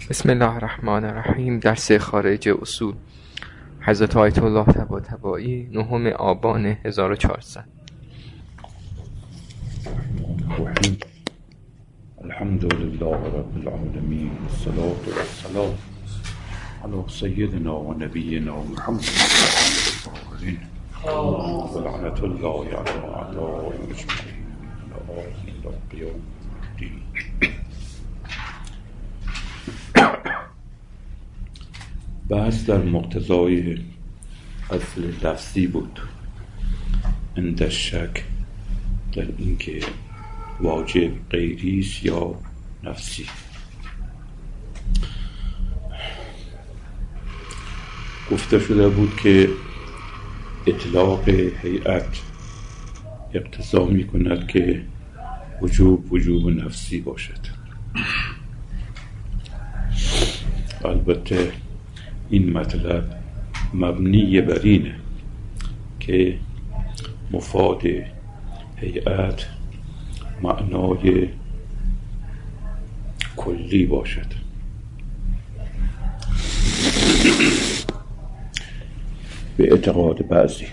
بسم الله الرحمن الرحیم. درس خارج اصول حضرت آیت الله طباطبایی 9 آبان 1400. الحمد لله رب العالمين والصلاة والسلام على سيدنا ونبينا محمد ولعنة الله على أعدائه أجمعين إلى قيام الدين. بحث در مقتضای اصل لفظی بود عند شک در اینکه واجب غیریست یا نفسی. گفته شده بود که اطلاق هیئت اقتضا می کند که وجوب نفسی باشد. البته این مطلب مبنی بر اینه که مفاد هیئت معنای کلی باشد. به اعتقاد بعضی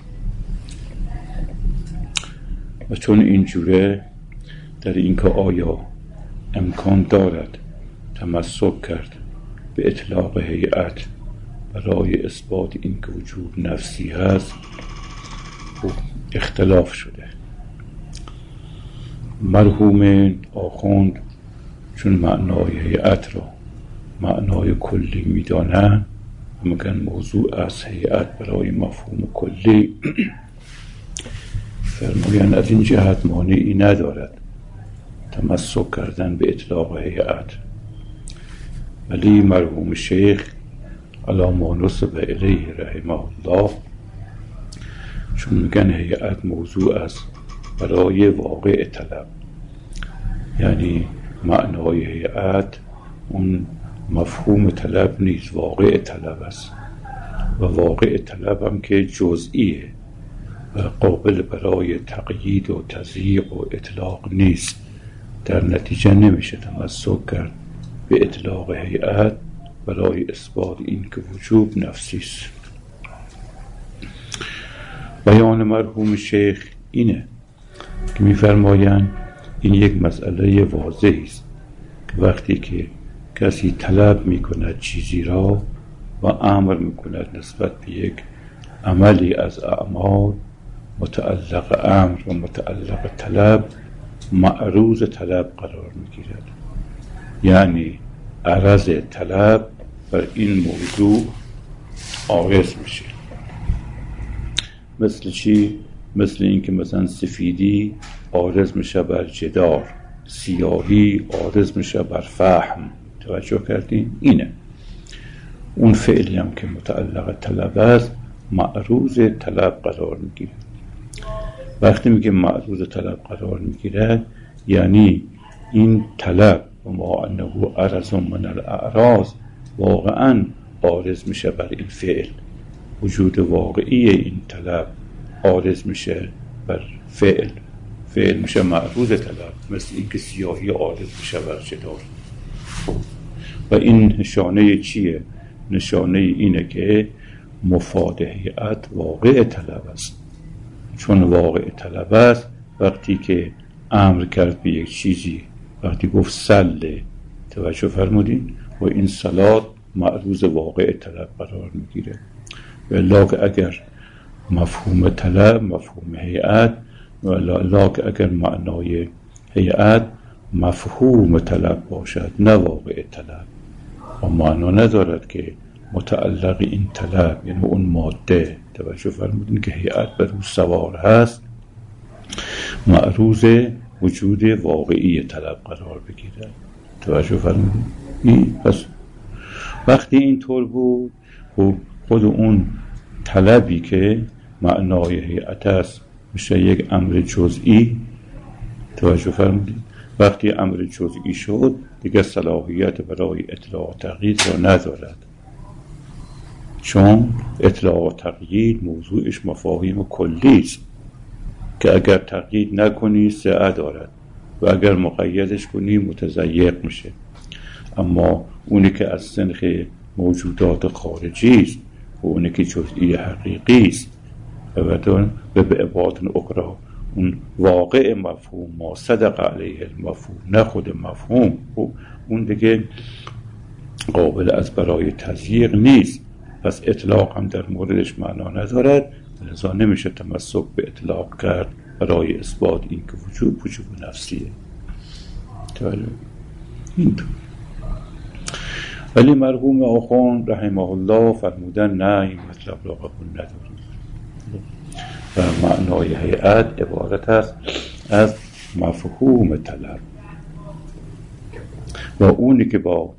و چون اینجوره در اینکه آیا امکان دارد تمسک کرد به اطلاق هیئت برای اثبات اینکه وجوب نفسی هست و اختلاف شده. مرحوم آخوند چون معنای هیئت را معنای کلی میدانند و میگن موضوع از هیئت برای مفهوم کلی فرمایند از این جهت مانعی ندارد تمسک کردن به اطلاق هیئت، ولی مرحوم شیخ علی ما نسب الیه رحمه الله چون میگن هیئت موضوع است برای واقع طلب، یعنی معنای هیئت اون مفهوم طلب نیست، واقع طلب است و واقع طلب هم که جزئیه و قابل برای تقیید و تضییق و اطلاق نیست. در نتیجه نمیشه تمسک کرد به اطلاق هیئت برای اثبات این که وجوب نفسی است. بیان مرحوم شیخ اینه که می‌فرمایند این یک مسئله واضحی است که وقتی که کسی طلب می‌کند چیزی را و امر می‌کند نسبت به یک عملی از اعمال، متعلق امر و متعلق طلب معروض طلب قرار می‌گیرد، یعنی عرض طلب بر این موضوع عارض میشه. مثل چی؟ مثل اینکه مثلا سفیدی عارض میشه بر جدار، سیاهی عارض میشه بر فهم. توجه کردین؟ اینه اون فعلی هم که متعلق طلب است معروض طلب قرار میگیره. وقتی میگه معروض طلب قرار میگیره یعنی این طلب و ما انه عرض من الاعراض واقعا عارض میشه بر این فعل. وجود واقعی این طلب عارض میشه بر فعل میشه معروض طلب، مثل اینکه سیاهی عارض میشه بر جدار. و این نشانه چیه؟ نشانه اینه که مفاد هیئت واقع طلب است. چون واقع طلب است وقتی که امر کرد به یک چیزی، وقتی گفت صله، توجه فرمودین، و این صلات معروض واقع طلب قرار میگیره. ولی اگر مفهوم طلب مفهوم هیئت، ولی اگر معنای هیئت مفهوم طلب باشد نه واقع طلب، و معنا ندارد که متعلق این طلب یعنی اون ماده، توجه فرمودین، که هیئت بر او سوار هست معروض وجود واقعی طلب قرار بگیرد. توجه فرمودین؟ پس وقتی این طور بود خود اون طلبی که معنای هیئت است میشه یک امر جزئی. توجه فرمودین؟ وقتی امر جزئی شد دیگه صلاحیت برای اطلاع و تقیید را ندارد، چون اطلاع و تقیید موضوعش مفاهیم کلی است که اگر تقیید نکنی سعه دارد و اگر مقیدش کنی متضیق میشه. اما اونی که از سنخ موجودات خارجی است و اونی که جزئی حقیقی است و به عبارت اخرى اون واقع مفهوم ما صدق علیه المفهوم، نه خود مفهوم، اون دیگه قابل از برای تضییق نیست، پس اطلاق هم در موردش معنا ندارد، لذا نمیشه تمسک به اطلاق کرد برای اثبات این که وجود نفسیه. اینطور. ولی مرحوم آخوند رحمه الله فرمودن نه، این مطلب را قبول نداریم و معنای هیئت عبارت است از مفهوم طلب و اونی که با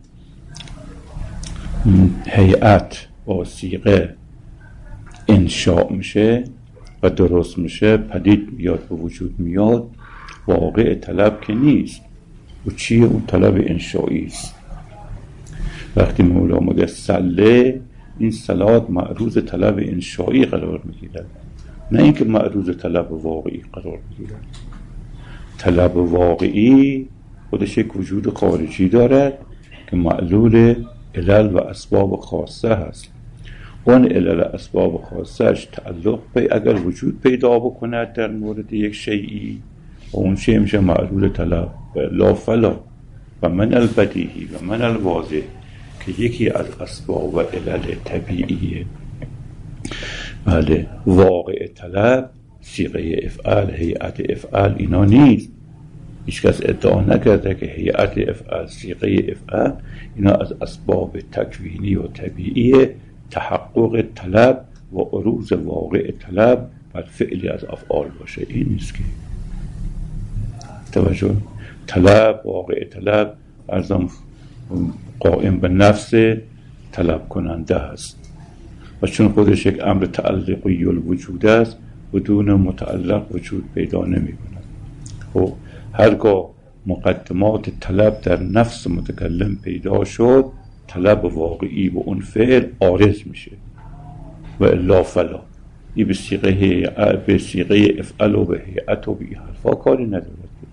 هیئت با صیغه انشاء میشه و درست میشه، پدید میاد و وجود میاد، واقع طلب که نیست. و چیه اون طلب انشایی است؟ وقتی مولا میگه صله، این صلات معروض طلب انشایی قرار میگیرد، نه اینکه معروض طلب واقعی قرار میگیرد. طلب واقعی خودش یک وجود خارجی دارد که معلول علل و اسباب خاصه هست. اون علل اسباب خاصهش تعلق اگر وجود پیدا بکند در مورد یک شیئی، و اون شیء میشه معلول طلب. لا فلا و من البدیهی و من الواضح که یکی از اسباب و علل طبیعیه. بله، واقع طلب صیغه افعال، هیئت افعال اینا نیست. هیچ کس ادعا نکرده که هیئت افعال، صیغه افعال اینا از اسباب تکوینی و طبیعی تحقق طلب و عروض واقع طلب بر فعلی از افعال باشه. این نیست که توجه. طلب، واقع طلب ارزم قائم به نفس طلب کننده است و چون خودش یک امر تعلقی الوجود است، بدون متعلق وجود پیدا نمی کند. خب هرگاه مقدمات طلب در نفس متکلم پیدا شد، طلب واقعی و اون فعل عارض میشه و الا فلا. این به صیغه افعل و به هیئت و به حرفا کاری ندارد.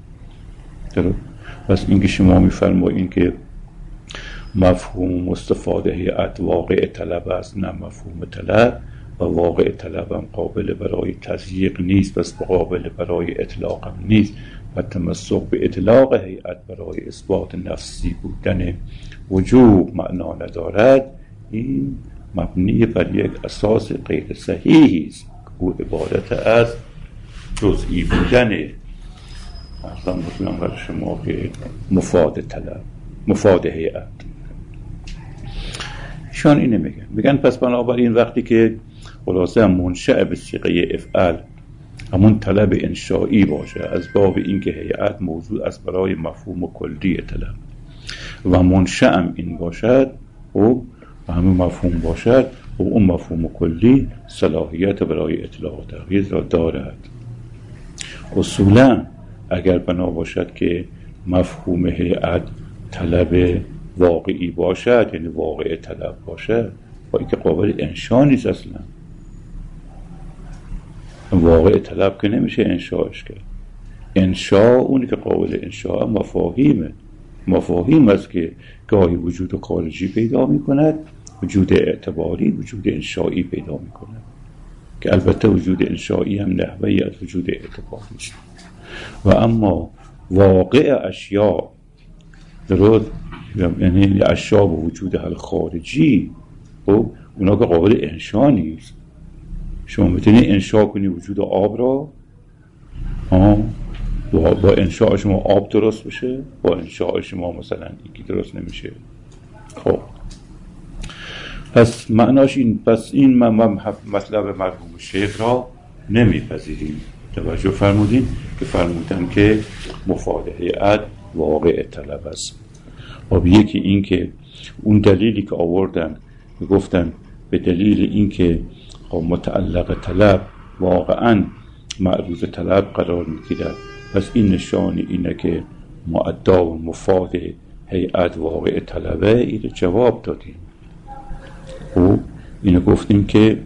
پس اینکه شما میفرمایید که مفهوم مستفاده هیئت واقع طلب است، نه مفهوم طلب، و واقع طلب هم قابل برای تضییق نیست، پس قابل برای اطلاق هم نیست و تمسک به اطلاق هیئت برای اثبات نفسی بودن وجود معنا ندارد. این مبنی بر یک اساس غیر صحیحی است، او عبارت از جزئی بودن ارزم بکنم برای شما که مفاد طلب، مفاد هیئت. شان اینه میگن پس بنابراین وقتی که خلاصه منشأ به صیغه افعال همون طلب انشایی باشه، از باب اینکه هیئت موضوع از برای مفهوم کلی طلب و منشأ هم این باشد و همون مفهوم باشد، و اون مفهوم کلی صلاحیت برای اطلاق و تغییر را دارد. اصولا اگر بنا باشد که مفهوم هیئت طلب واقعی باشد، یعنی واقع طلب باشد، با اینکه قابل انشا نیست اصلا. واقع طلب که نمیشه انشاش کرد. انشا اونی که قابل انشا مفاهیم است که گاهی وجود خارجی پیدا میکند، وجود اعتباری، وجود انشایی پیدا میکند، که البته وجود انشایی هم نحوهی از وجود اعتباری است. و اما واقع اشیاء درست، یعنی اشیاء و وجود خارجی، و اونا که قابل انشا نیست. شما میتونی انشا کنی وجود آب را، با انشاء شما آب درست بشه، با انشاء شما مثلا اینکی درست نمیشه. خب پس معناش این، پس این مطلب مرحوم شیخ را نمیپذیریم. توجه فرمودین که فرمودن که مفاد هیئت واقع طلب است. و یکی این که اون دلیلی که آوردن گفتن به دلیل این که متعلق طلب واقعا معروض طلب قرار میگیرد، پس این نشانی اینه که معدا و مفاد هیئت واقع طلبه. این جواب دادیم و اینو گفتیم که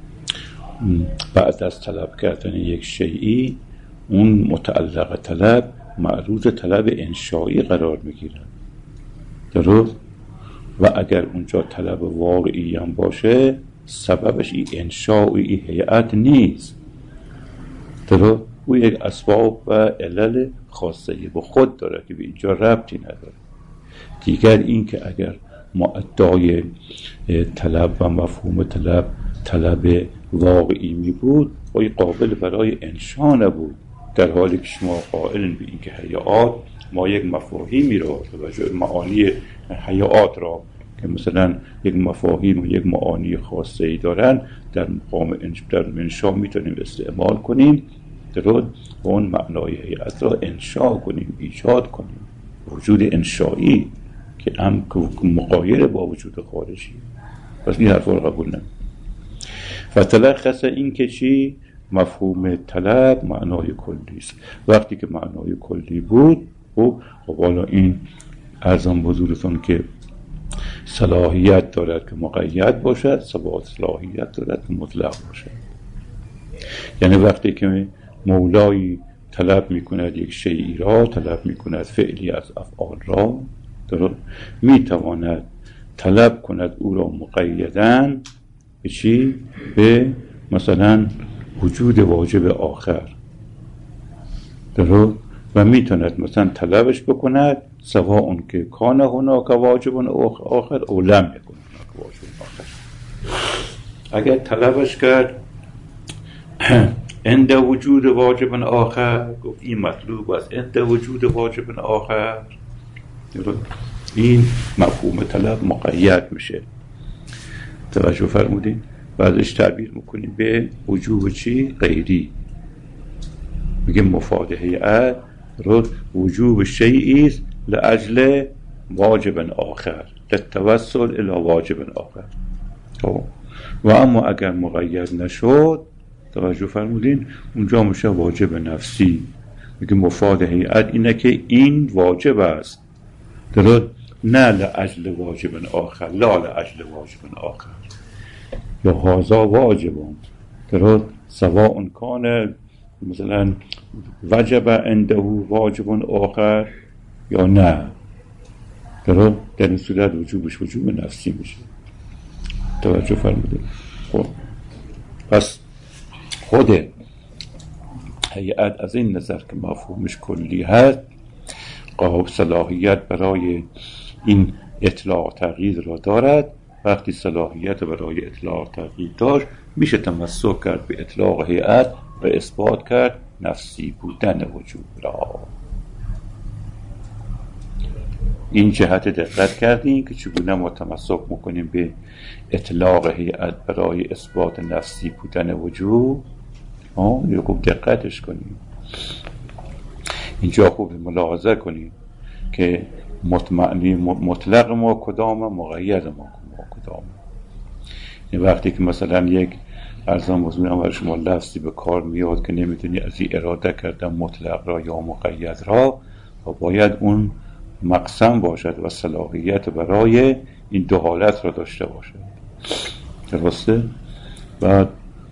بعد از طلب کردن یک شیئی، اون متعلق طلب معروض طلب انشایی قرار میگیرد. درست؟ و اگر اونجا طلب واقعی هم باشه سببش این انشاء و این هیئت نیست، درست؟ او یک اسباب و علل خاصه به خود داره که به اینجا ربطی نداره. دیگر این که اگر ما ادعای طلب و مفهوم طلب واقعی می بود و قابل برای انشاء نبود، در حالی که شما قائلین به این که هیئات ما یک مفاهیمی را توجه معانی هیئات را که مثلا یک مفاهیم و یک معانی خاصه ای دارن در مقام در انشاء میتونیم استعمال کنیم، درست؟ و اون معنای هیئت را انشاء کنیم، ایجاد کنیم، وجود انشایی که هم مقایر با وجود خارجی. پس این حرف رو قبول نمیم. فتلخص این که چی؟ مفهوم طلب معنای کلی است. وقتی که معنای کلی بود خب حالا این ارزم بزرگتون که صلاحیت دارد که مقید باشد، صلاحیت دارد که مطلق باشد. یعنی وقتی که مولایی طلب میکند یک شیئی را، طلب میکند فعلی از افعال را، میتواند طلب کند او را مقیدن به چی؟ به مثلا وجود واجب آخر، درست؟ و میتواند مثلا طلبش بکند سواء که کان هناک واجب آخر او لم یکن هناک واجب آخر. اگر طلبش کرد عند وجود واجب آخر، گفت این مطلوب است عند وجود واجب آخر، این مفهوم طلب مقید میشه. توجه فرمودین؟ بعدش تعبیر میکنیم به وجوب چی؟ غیری. میگه مفاد هیئت وجوب شیئی است لاجل واجب آخر، للتوسل الی واجب آخر. و اما اگر مقید نشد، توجه فرمودین، اونجا میشه واجب نفسی. میگه مفاد هیئت اینه که این واجب است، درست؟ نه لاجل واجب آخر، لا لاجل واجب آخر، یا هذا واجبون، درست؟ سواء کان مثلا وجب عنده واجب آخر یا نه، درست؟ در این صورت وجوبش وجوب نفسی میشه. توجه فرمودید؟ خب پس خود هیئت از این نظر که مفهومش کلی هست، قابل صلاحیت برای این اطلاع تغییر را دارد. وقتی صلاحیت برای اطلاع تغییر داشت، میشه تمسک کرد به اطلاق هیئت و اثبات کرد نفسی بودن وجود را. این جهت دقت کردیم که چگونه ما تمسک میکنیم به اطلاق هیئت برای اثبات نفسی بودن وجود. یا خوب دقتش کنیم، اینجا خوب ملاحظه کنیم که مطلق ما کدامه، مقید ما کدامه. این وقتی که مثلا یک ارزان بزرگم برای شما لفظی به کار میاد که نمیتونی از این اراده کردن مطلق را یا مقید را، و باید اون مقسم باشد و صلاحیت برای این دو حالت را داشته باشد، درسته؟ بعد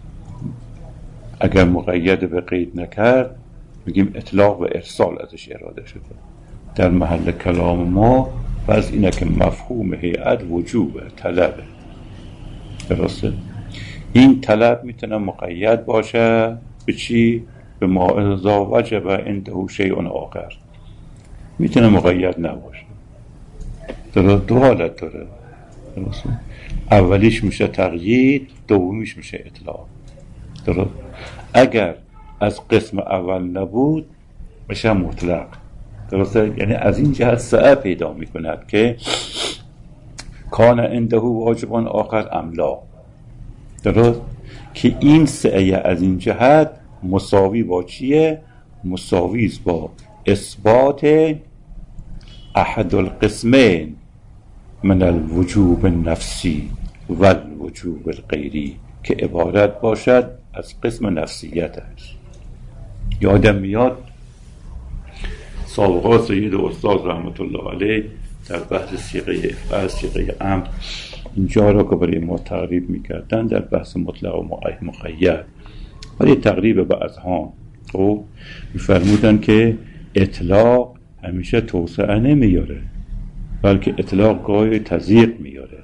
اگر مقید به قید نکرد میگیم اطلاق و ارسال ازش اراده شده. در محل کلام ما پس اینه که مفهوم هیئت وجوبه، طلبه، درسته؟ این طلب میتونه مقید باشه به چی؟ به ما اذا وجب عنده شیء آخر. میتونه مقید نباشه. دو حالت داره، درسته؟ اولیش میشه تقیید، دومیش میشه اطلاق، درست؟ اگر از قسم اول نبود میشه مطلق، درسته؟ یعنی از این جهت سعی پیدا میکند که کان عنده واجب آخر ام لا، درست؟ که این سعی از این جهت مساوی با چیه؟ مساوی است با اثبات احد القسمین من الوجوب النفسی و الوجوب الغیری که عبارت باشد از قسم نفسیتش. یادم میاد سابقا سید استاد رحمت الله علیه در بحث صیغه افعال، صیغه امر، اینجا را که برای ما تقریب میکردن در بحث مطلق و مقید، ولی تقریب به اذهان و میفرمودن که اطلاق همیشه توسعه نمیاره، بلکه اطلاق گاهی تضییق میاره.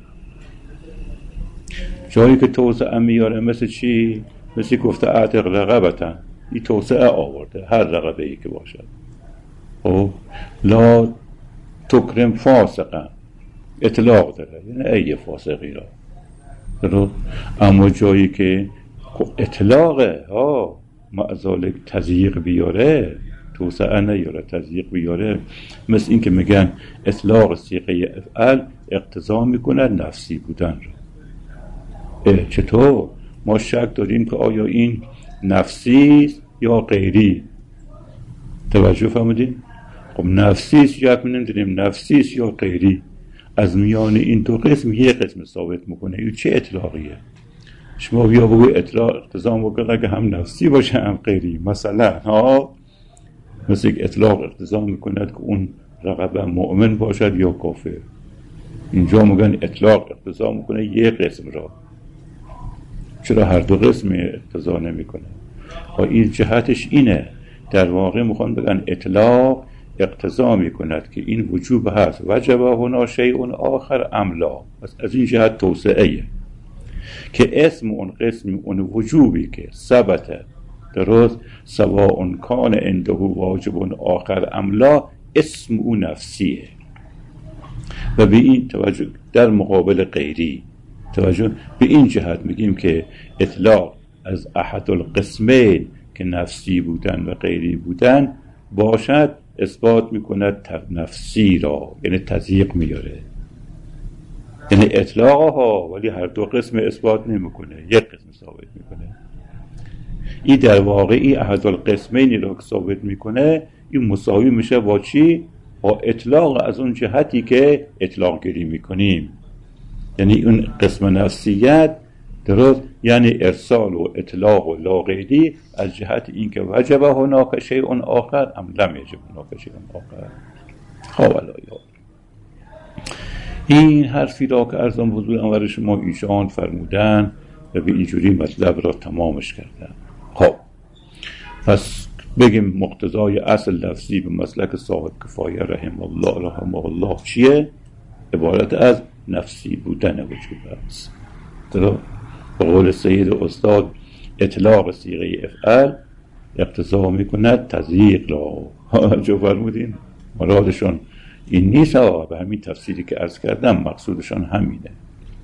جایی که توسعه میاره مثل چی؟ مثل گفته اعتق رقبتن، این توسعه آورده هر رقبه ای که باشد. خب لا تکرم فاسقا اطلاق داره، یعنی ای فاسقی را درست. اما جایی که اطلاقه معذالک تضییق بیاره، توسعه نیاره تضییق بیاره، مثل این که میگن اطلاق صیغه افعل اقتضا میکنه نفسی بودن رو. چطور؟ ما شک داریم که آیا این نفسی یا غیری. توجه فرمودین؟ خب نفسیست یا نمیدونیم نفسیست یا غیری، از میان این دو قسم یک قسم ثابت میکنه. این چه اطلاقیه؟ شما بیا بگوی اطلاق اقتضا میکنه که هم نفسی باشه هم غیری. مثلا مثل یک اطلاق اقتضا میکند که اون رقبه مؤمن باشد یا کافر. اینجا میگن اطلاق اقتضا میکنه یک قسم را، چرا هر دو قسم اقتضا نمیکنه؟ این جهتش اینه، در واقع میخوان بگن اطلاق اقتضا میکند که این وجوب هست، وجب هنا شیء آخر ام لا. از این جهت توسعه که اسم اون قسم اون وجوبی که ثبت درست سواء کان عنده واجب آخر ام لا، اسم اون نفسیه. و به این توجه در مقابل غیری، توجه به این جهت میگیم که اطلاق از احد القسمین که نفسی بودن و غیری بودن باشد اثبات میکند نفسی را، یعنی تضییق میاره، یعنی اطلاق ها، ولی هر دو قسم اثبات نمیکنه، یک قسم ثابت میکنه. این در واقعی احد القسمینی را که ثابت میکنه، این مساوی میشه با چی؟ با اطلاق از اون جهتی که اطلاق گیری میکنیم، یعنی اون قسم نفسیت درست، یعنی ارسال و اطلاق و لا غیری از جهت اینکه وجب هناک شیء آخر ام لم یجب هناک شیء آخر. این حرفی را که ارزم حضور انور شما ایشان فرمودن و به اینجوری مطلب را تمامش کردن. خب پس بگیم مقتضای اصل لفظی به مسلک صاحب کفایه رحمه الله چیه؟ عبارت از نفسی بودن وجوب است. به قول سید استاد اطلاق صیغه افعل اقتضا میکند تضییق را. جو فرمودین مرادشون این نیست، به همین تفسیری که عرض کردم مقصودشان همینه.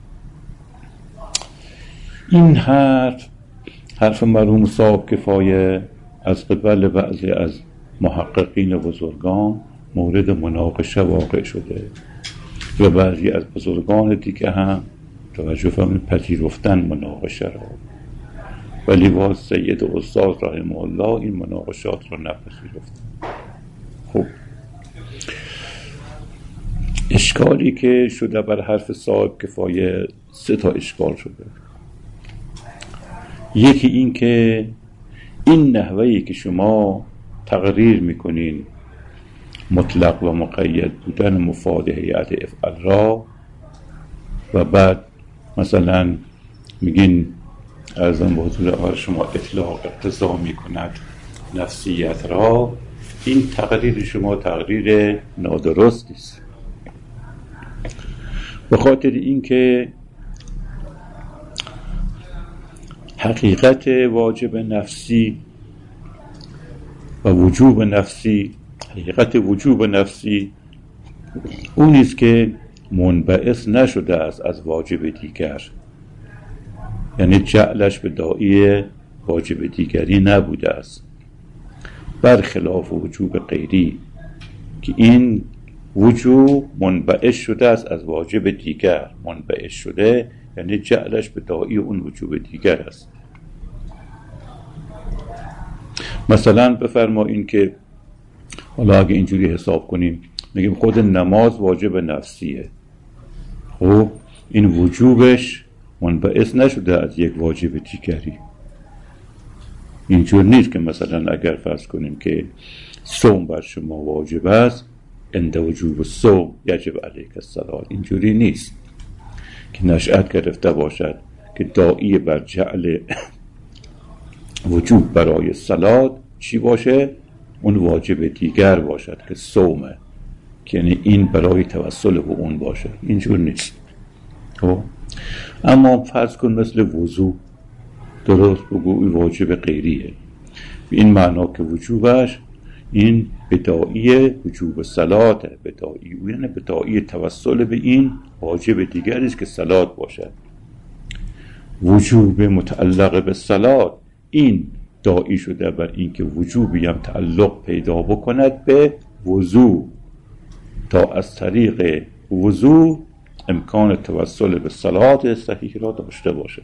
این حرف مرحوم صاحب کفایه از قبل بعضی از محققین بزرگان مورد مناقشه واقع شده و بعضی از بزرگان دیگه هم توجه فرمودید پذیرفتن مناقشه را، ولی باز سید استاد رحمه الله این مناقشات را نپذیرفتن. خب اشکالی که شده بر حرف صاحب کفایه 3 اشکال شده. یکی این که این نحوهی که شما تقریر میکنین مطلق و مقید بودن مفاد هیئت افعل را و بعد مثلا میگین ارزم به حضور شما اطلاق اقتضا میکند نفسیت را، این تقریر شما تقریر نادرست است، به خاطر اینکه حقیقت واجب نفسی و وجوب نفسی، حقیقت وجوب نفسی اون است که منبعث نشده است از واجب دیگر، یعنی جعلش به داعی واجب دیگری نبوده است، برخلاف وجوب غیری که این وجوب منبعث شده است از واجب دیگر. منبعث شده یعنی جعلش به داعی اون وجوب دیگر است. مثلا بفرمایین که حالا اگه اینجوری حساب کنیم میگیم خود نماز واجب نفسیه، خب این وجوبش منبعث نشده از یک واجب دیگری. اینجور نیست که مثلا اگر فرض کنیم که صوم بر شما واجب است، عند وجوب الصوم یجب علیک الصلاة، اینجوری نیست که نشأت گرفته باشد که داعی بر جعل وجوب برای صلات چی باشه؟ اون واجب دیگر باشد که صومه. یعنی این برای توسل به اون باشه. اینجور نیست. خب اما فرض کن مثل وضو، درست بگو واجب غیریه، به این معنا که وجوبش این بداعی وجوب صلاته، بداعی یعنی بداعی توسل به این واجب دیگری است که صلات باشد. وجوب متعلق به صلات این داعی شده بر این که وجوبی هم تعلق پیدا بکند به وضو تا از طریق وضو امکان توسل به صلات صحیح را داشته باشه.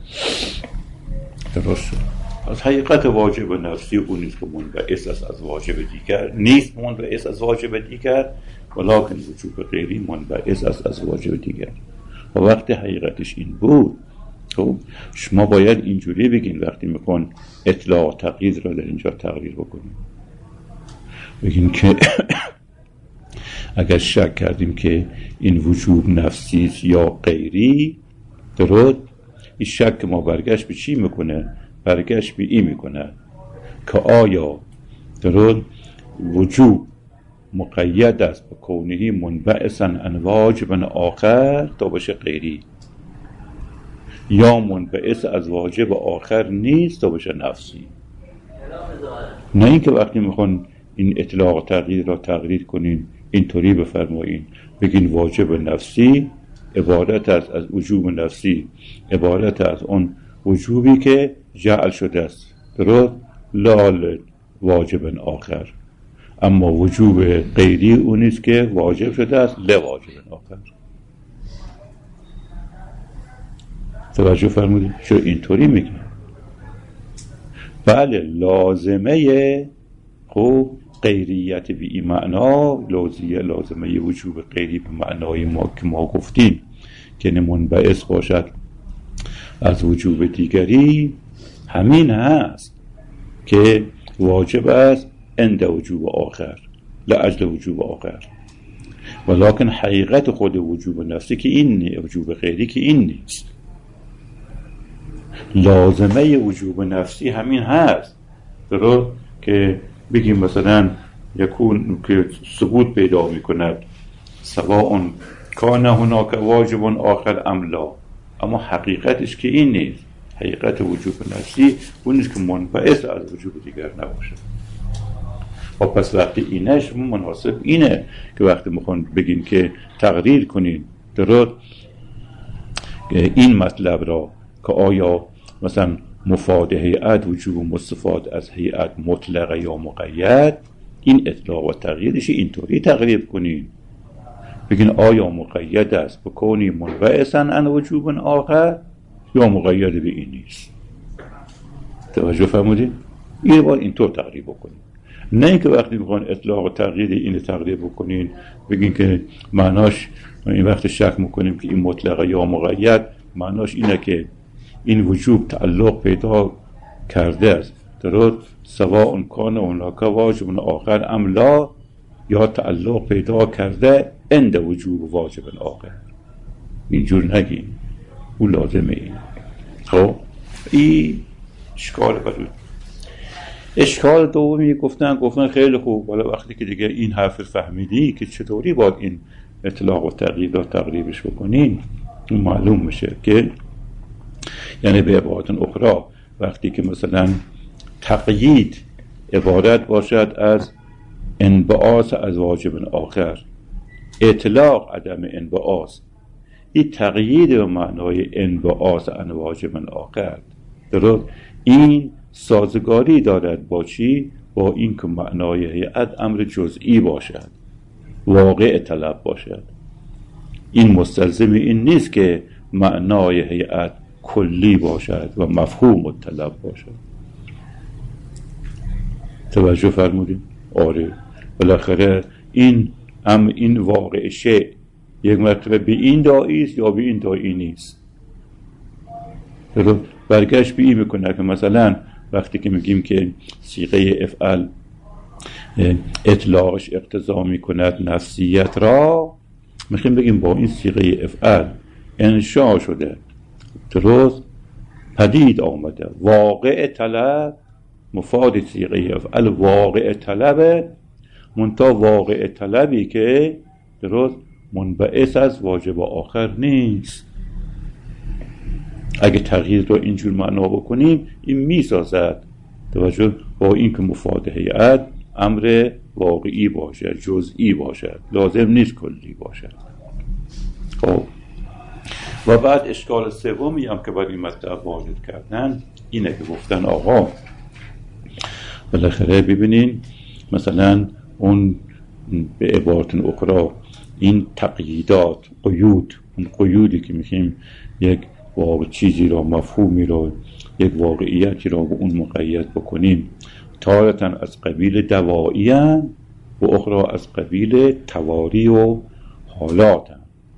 درست از حقیقت واجب نفسی اون نیست که منبعث است از واجب دیگر، نیست منبعث از واجب دیگر، ولکن وجوب غیری منبعث است از واجب دیگر. و وقتی حقیقتش این بود، خب شما باید اینجوری بگین وقتی میخوان اطلاع و تقیید را در اینجا تقریر بکنیم، بگین که اگر شک کردیم که این وجوب نفسی است یا غیری، درست این شک ما برگشت به چی میکنه؟ برگشت به این میکنه که آیا درست وجوب مقید است به کونه منبعثا عن واجب آخر تا بشه غیری، یا منبعث از واجب آخر نیست تا بشه نفسی. نه اینکه وقتی میخوان این اطلاق و تغییر را تقریر کنین اینطوری بفرمایین، بگین واجب نفسی عبارت است از وجوب نفسی، عبارت از اون وجوبی که جعل شده است، درست، لال واجب آخر، اما وجوب غیری اونیست که واجب شده است لواجب آخر. توجه فرمودید؟ چرا اینطوری میگیم؟ بله لازمه خب غیریت به این معنا، لازمه وجوب غیری به معنای ما که ما گفتیم که منبعث باشد از وجوب دیگری، همین هست که واجب است عند وجوب آخر لاجل وجوب آخر، ولکن حقیقت خود وجوب نفسی که این وجوب غیری که این نیست. لازمه وجوب نفسی همین هست، درست، که بگیم مثلا یکون که ثبوت پیدا میکند سواء کان هناک واجب آخر ام لا، اما حقیقتش که این نیست. حقیقت وجوب نفسی اون نیست که منبعث از وجوب دیگر نباشه. و پس وقتی اینش مناسب اینه که وقتی میخوان بگیم که تقریر کنین درست این مطلب را که آیا مثلا مفاد هیئت وجوب مستفاد از هیئت مطلقه یا مقید، این اطلاق و تغییرش اینطوری تقریر کنین، بگین آیا مقید است بکنی منبعثا عن وجوب آخر یا مقید به این نیست. توجه فرمودین؟ این باید اینطور تقریر بکنین، نه اینکه وقتی میخوان اطلاق و تغییر این تقریر بکنین بگین که معناش این وقت شک میکنیم که این مطلقه یا مقید معناش اینه که این وجوب تعلق پیدا کرده است، درست، سواء کان هناک واجب آخر ام لا، یا تعلق پیدا کرده عند وجوب واجب آخر. اینجور نگین، اون لازمه این. خب این اشکال برای اشکال دومی گفتن خیلی خوب، ولی وقتی که دیگه این حرف فهمیدی که چطوری باید این اطلاق و تغییر را تقریبش بکنین، معلوم میشه که یعنی به عبارت اخرى وقتی که مثلا تقیید عبارت باشد از انبعاث از واجب آخر، اطلاق عدم انبعاث، این تقیید به معنای انبعاث عن واجب آخر، درست، این سازگاری دارد با چی؟ با این که معنای هیئت امر جزئی باشد، واقع طلب باشد. این مستلزم این نیست که معنای هیئت کلی باشد و مفهوم الطلب باشد. توجه فرمودیم؟ آره، بالاخره این واقع شیء یک مرتبه به این داعی است یا به این داعی نیست. برگشت به این میکنه که مثلا وقتی که میگیم که صیغه افعل اطلاقش اقتضا میکند نفسیت را، میخویم بگیم با این صیغه افعل انشاء شده، درست، پدید آمده واقع طلب، مفاد صیغه افعل واقع طلبه، منتها واقع طلبی که درست منبعث از واجب آخر نیست. اگه تغییر رو اینجور معنا بکنیم این میسازد توجه با این که مفاد هیئت امر واقعی باشد، جزئی باشد، لازم نیست کلی باشد. خب و بعد اشکال سومی هم که برای مطلب وارد کردن اینه که گفتن آقا بالاخره ببینین مثلا اون به عبارت اخرى این تقییدات قیود، اون قیودی که میخویم یک چیزی را، مفهومی را، یک واقعیتی را به اون مقید بکنیم، تارة از قبیل دوایی و اخرى از قبیل تواری و حالات.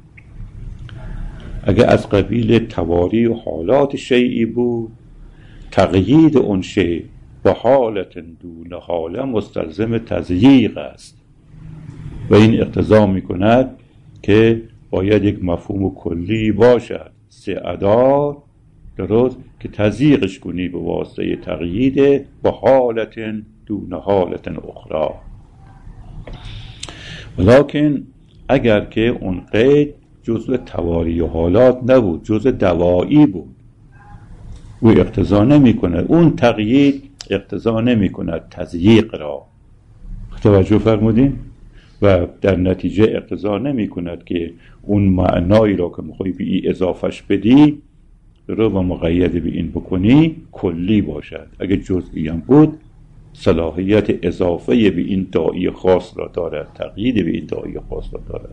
اگه از قبیل تواری و حالات شیئی بود، تقیید اون شیء به حالت دون حاله مستلزم تضییق است و این اقتضا میکند که باید یک مفهوم کلی باشد، سه ادار درست که تضییقش کنی به واسطه تقیید به حالت دون حالت اخرى. ولیکن اگر که اون قید جزء تواری و حالات نبود، جزء دوایی بود، او اقتضا نمی کند، اون تقیید اقتضا نمی کند تضییق را. توجه فرمودین؟ و در نتیجه اقتضا نمی کند که اون معنایی را که میخوای به این اضافش بدی رو و مقید به این بکنی کلی باشد. اگه جزئی هم بود صلاحیت اضافه به این داعی خاص را دارد، تقیید به این داعی خاص را دارد.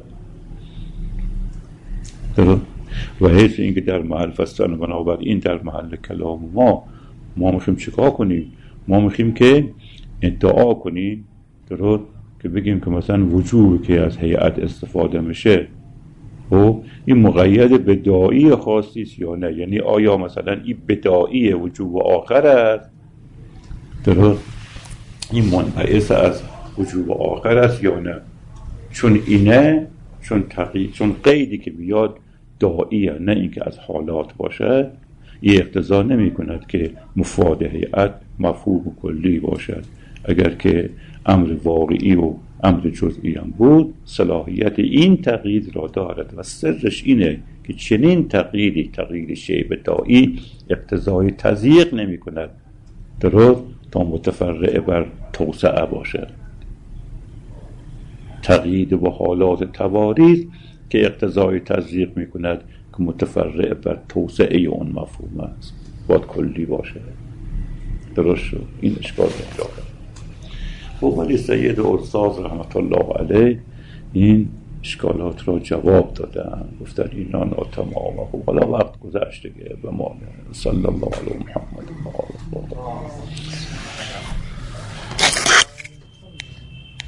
و حیث اینکه در محل فستان بنابراین در محل کلام ما میخویم چیکار کنیم؟ ما میخویم که ادعا کنیم درست که بگیم که مثلا وجوبی که از هیئت استفاده میشه و این مقید به داعی خاصی است یا نه، یعنی آیا مثلا این بداعی وجوب آخر است درست، این منبعث از وجوب آخر است یا نه، چون اینه، چون قیدی که بیاد داعیه نه اینکه از حالات باشه، این اقتضا نمی کند که مفاد هیئت مفهوم کلی باشد. اگر که امر واقعی و امر جزئی هم بود صلاحیت این تقیید را دارد و سرش اینه که چنین تقییدی، تقیید شیء داعی اقتضای تضییق نمی کند درست تا متفرع بر توسعه باشد. تقیید با حالات تواری که اقتضای تضییق می کند که متفرع بر توسعه اون مفهوم است، باید کلی باشه. درست شد؟ این اشکال داره. ولی سید استاد رحمت الله علیه این اشکالات را جواب دادن، گفتن اینا ناتمامه. خب حالا وقت گذشته که به ما صلی الله علیه محمد و آله.